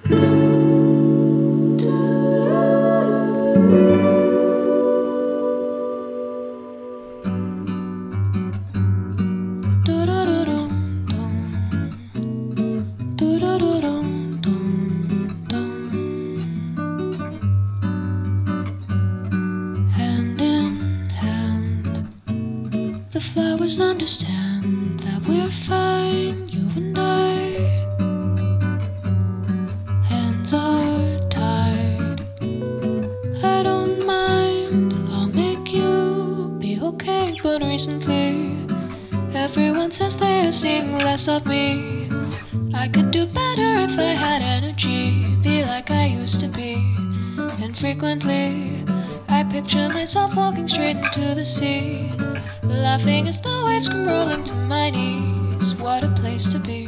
Hand in hand, the flowers understand that we're fine, you and I. Hands are tied, I don't mind, I'll make you be okay. But recently, everyone says they are seeing less of me. I could do better if I had energy, be like I used to be. And frequently, I picture myself walking straight into the sea, laughing as the waves come rolling to my knees. What a place to be.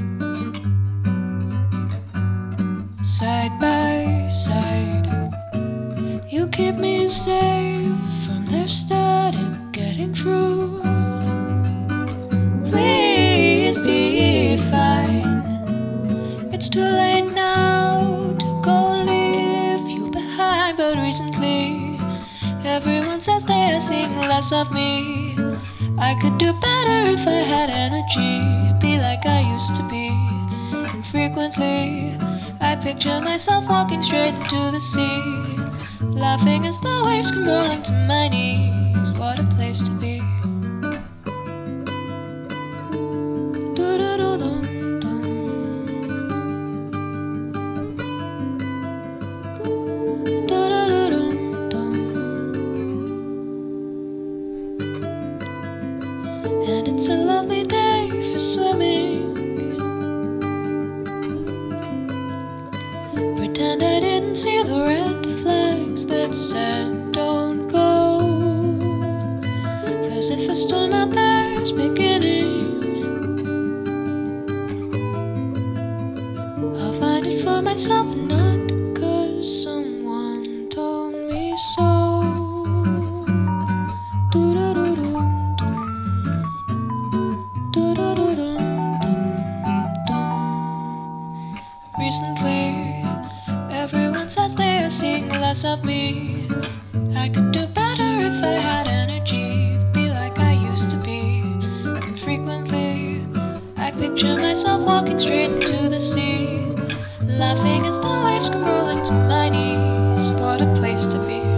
Side by side, you keep me safe from their static getting through. Please be fine. It's too late now to go leave you behind. But recently, everyone says they are seeing less of me. I could do better if I had energy, be like I used to be. And frequently, I picture myself walking straight into the sea, laughing as the waves come rolling to my knees. What a place to be. And it's a lovely day for swimming. Pretend I didn't see the red flags that said don't go. 'Cause if a storm out there's beginning, I'll find it for myself and not 'cause someone told me so. Recently, everyone says they are seeing less of me. I could do better if I had energy, be like I used to be. And frequently, I picture myself walking straight into the sea, laughing as the waves come rolling to my knees. What a place to be.